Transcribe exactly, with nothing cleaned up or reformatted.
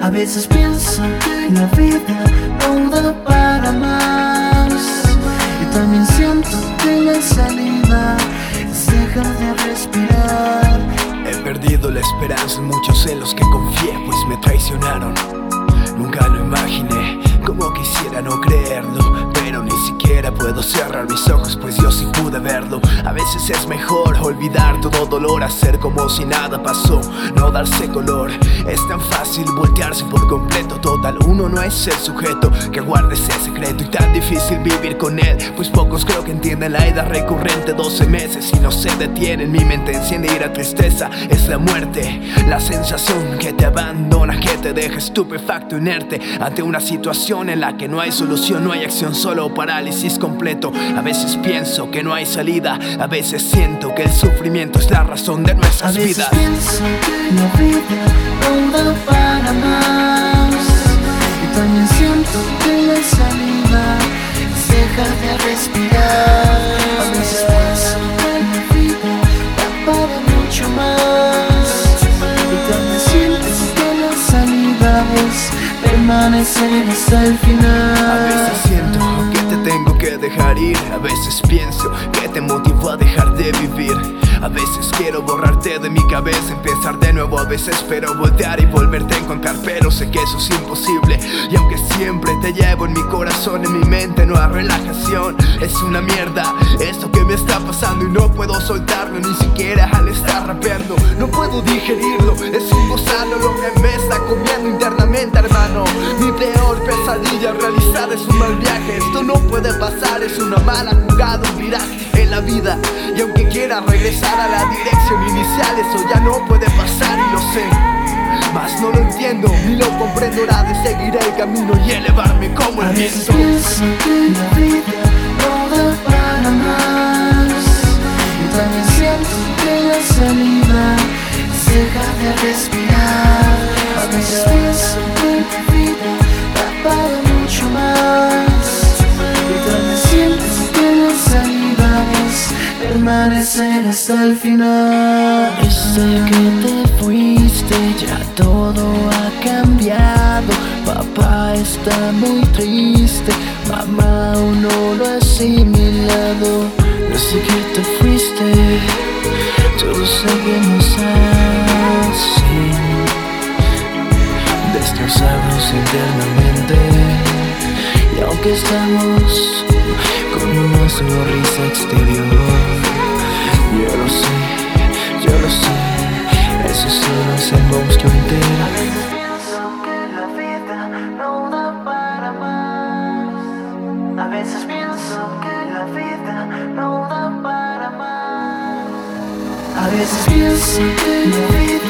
A veces pienso que la vida no da para más, y también siento que la salida es dejar de respirar. He perdido la esperanza en muchos en los que confié, pues me traicionaron. Nunca lo imaginé, como quisiera no creerlo, pero ni siquiera puedo cerrar mis ojos, pues yo sí pude verlo. A veces es mejor olvidar todo dolor, hacer como si nada pasó, no darse color. Es tan fácil voltearse por completo, total, uno no es el sujeto que guarde ese secreto, y tan difícil vivir con él, pues pocos creo que entienden la ida recurrente. Doce meses y no se detienen, mi mente enciende ira, tristeza, es la muerte, la sensación que te abandona, que te deja estupefacto, inerte ante una situación en la que no hay solución, no hay acción, solo parálisis completo. A veces pienso que no hay salida, a veces siento que el sufrimiento es la razón de nuestras a veces vidas. Pienso que la vida no da para más, y también siento que la salida es dejar de respirar. A veces pienso que la vida da para mucho más, y también siento que la salida es permanecer hasta el final. A veces siento que te tengo que dejar ir, a veces pienso que te motivo a dejar de vivir. A veces quiero borrarte de mi cabeza, empezar de nuevo. A veces espero voltear y volverte a encontrar, pero sé que eso es imposible. Y aunque siempre te llevo en mi corazón, en mi mente no hay relajación. Es una mierda esto que me está pasando y no puedo soltarlo, ni siquiera al estar rapeando. No puedo digerirlo, es un gusano lo que me está comiendo internamente, hermano. Mi peor pesadilla realizada es un mal viaje. Esto no puede pasar, es una mala jugada, un viraje en la vida. Y aunque quiera regresar a la dirección inicial, eso ya no puede pasar y lo sé, mas no lo entiendo ni lo comprendo. Ahora de seguir el camino y elevarme como el viento. A veces pienso que la vida no da para más, y también siento que la salida es dejar de respirar. A veces pienso que la vida da para mucho más, y también siento que la salida es permanecer hasta el final. Desde que te fuiste ya todo ha cambiado. Papá está muy triste, mamá aún no lo ha asimilado. Desde que te fuiste todos seguimos así, destrozados internamente. Y aunque estamos con una sonrisa exterior, yo lo sé, yo lo sé, eso solo es el monstruo entero. A veces pienso que la vida no da para más, a veces pienso que la vida no da para más, a veces pienso que la vida